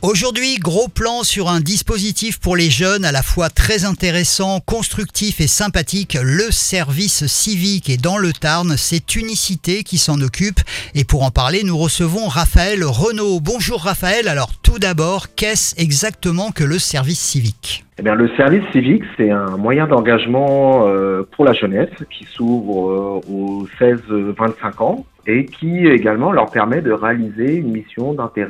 Aujourd'hui, gros plan sur un dispositif pour les jeunes à la fois très intéressant, constructif et sympathique, le service civique. Et dans le Tarn, c'est Unicité qui s'en occupe. Et pour en parler, nous recevons Raphaël Renaud. Bonjour Raphaël, alors tout d'abord, qu'est-ce exactement que le service civique ? Eh bien, le service civique, c'est un moyen d'engagement pour la jeunesse qui s'ouvre aux 16-25 ans et qui également leur permet de réaliser une mission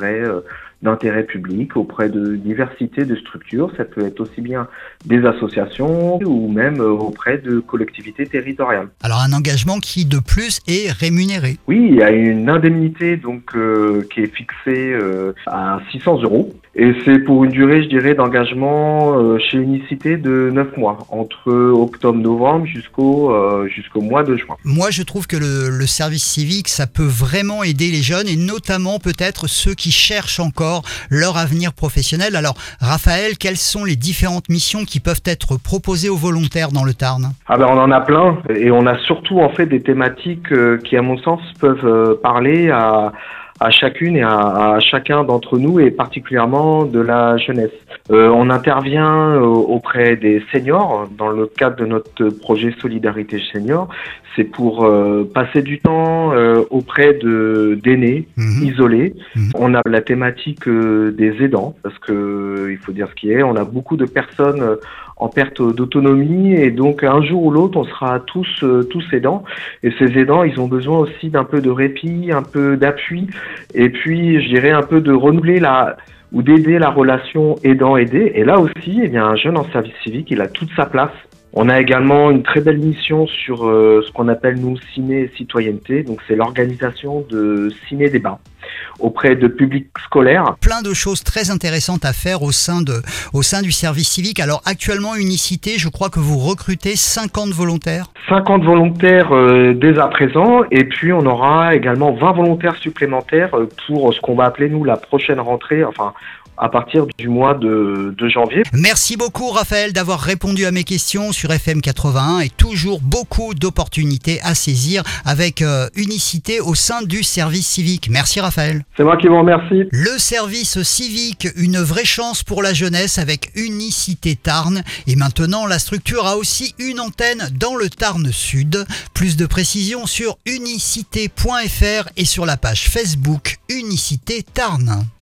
d'intérêt public auprès de diversité de structures. Ça peut être aussi bien des associations ou même auprès de collectivités territoriales. Alors un engagement qui de plus est rémunéré. Oui, il y a une indemnité qui est fixée à 600 €. Et c'est pour une durée, je dirais, d'engagement chez Unicité de 9 mois, entre octobre-novembre jusqu'au mois de juin. Moi, je trouve que le service civique, ça peut vraiment aider les jeunes et notamment peut-être ceux qui cherchent encore leur avenir professionnel. Alors, Raphaël, quelles sont les différentes missions qui peuvent être proposées aux volontaires dans le Tarn ? Ah ben, on en a plein et on a surtout en fait des thématiques qui, à mon sens, peuvent parler à chacune et à chacun d'entre nous et particulièrement de la jeunesse. On intervient auprès des seniors dans le cadre de notre projet Solidarité Senior. C'est pour passer du temps auprès d'aînés isolés. On a la thématique des aidants parce que il faut dire ce qui est. On a beaucoup de personnes en perte d'autonomie et donc un jour ou l'autre on sera tous aidants et ces aidants ils ont besoin aussi d'un peu de répit, un peu d'appui et puis je dirais un peu de renouveler ou d'aider la relation aidant-aidé. Et là aussi, eh bien, un jeune en service civique, il a toute sa place. On a également une très belle mission sur ce qu'on appelle nous ciné et citoyenneté. Donc c'est l'organisation de ciné-débats auprès de publics scolaires. Plein de choses très intéressantes à faire au sein du service civique. Alors actuellement, Unicité, je crois que vous recrutez 50 volontaires. 50 volontaires dès à présent et puis on aura également 20 volontaires supplémentaires pour ce qu'on va appeler nous la prochaine rentrée, enfin à partir du mois de janvier. Merci beaucoup Raphaël d'avoir répondu à mes questions sur FM 81 et toujours beaucoup d'opportunités à saisir avec Unicité au sein du service civique. Merci Raphaël. C'est moi qui vous remercie. Le service civique, une vraie chance pour la jeunesse avec Unicité Tarn. Et maintenant, la structure a aussi une antenne dans le Tarn Sud. Plus de précisions sur unicité.fr et sur la page Facebook Unicité Tarn.